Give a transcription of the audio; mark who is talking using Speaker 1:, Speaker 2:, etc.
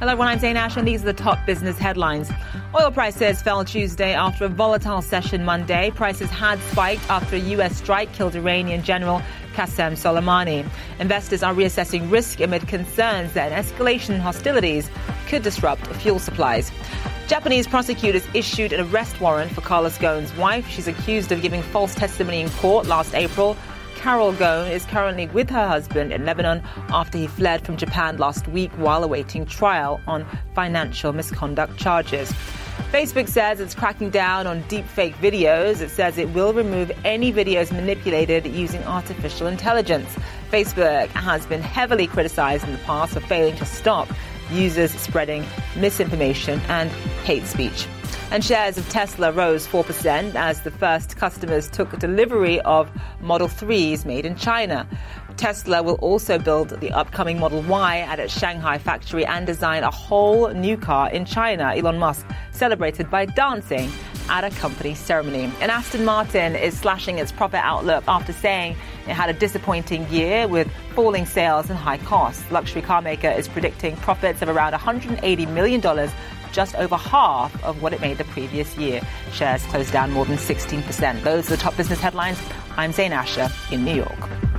Speaker 1: Hello, everyone. I'm Zain Asher, and these are the top business headlines. Oil prices fell Tuesday after a volatile session Monday. Prices had spiked after a U.S. strike killed Iranian General Qasem Soleimani. Investors are reassessing risk amid concerns that an escalation in hostilities could disrupt fuel supplies. Japanese prosecutors issued an arrest warrant for Carlos Ghosn's wife. She's accused of giving false testimony in court last April. Carol Ghosn is currently with her husband in Lebanon after he fled from Japan last week while awaiting trial on financial misconduct charges. Facebook says it's cracking down on deepfake videos. It says it will remove any videos manipulated using artificial intelligence. Facebook has been heavily criticized in the past for failing to stop users spreading misinformation and hate speech. And shares of Tesla rose 4% as the first customers took delivery of Model 3s made in China. Tesla will also build the upcoming Model Y at its Shanghai factory and design a whole new car in China. Elon Musk celebrated by dancing at a company ceremony. And Aston Martin is slashing its profit outlook after saying it had a disappointing year with falling sales and high costs. The luxury car maker is predicting profits of around $180 million, just over half of what it made the previous year. Shares closed down more than 16%. Those are the top business headlines. I'm Zain Asher in New York.